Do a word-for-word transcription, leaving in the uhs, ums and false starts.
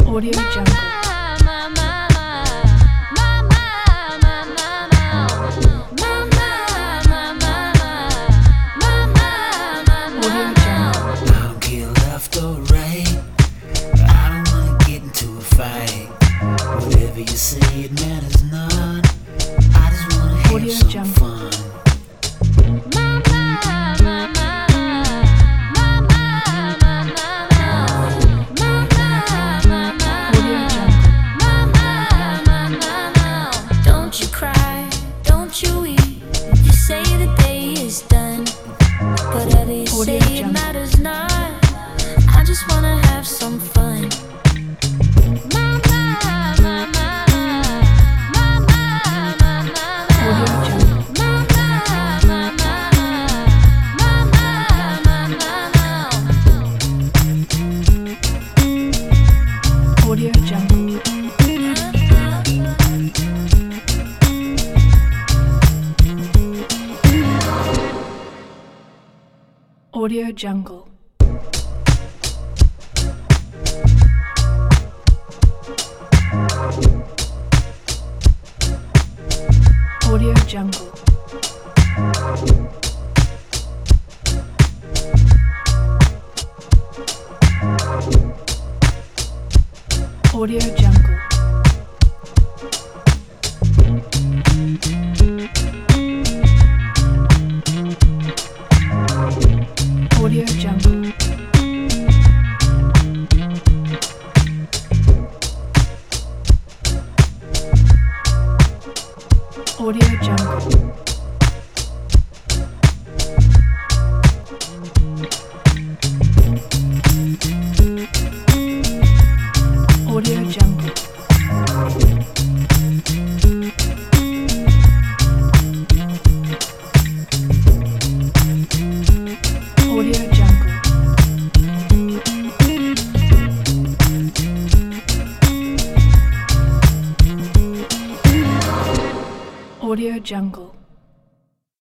Audio Jungle. Whatever you say, it matters not. I just wanna have Audio some Jungle. fun. Audio Jungle. Don't you cry, don't you weep. You say the day is done. Whatever you Audio say, it Jungle. matters not. I just wanna have some fun. Audio Jungle. Audio Jungle. Audio Jungle. Audio Jungle. Audio Jungle. Audio Jungle. Audio Jungle. Audio Jungle. Audio Jungle. Audio Jungle.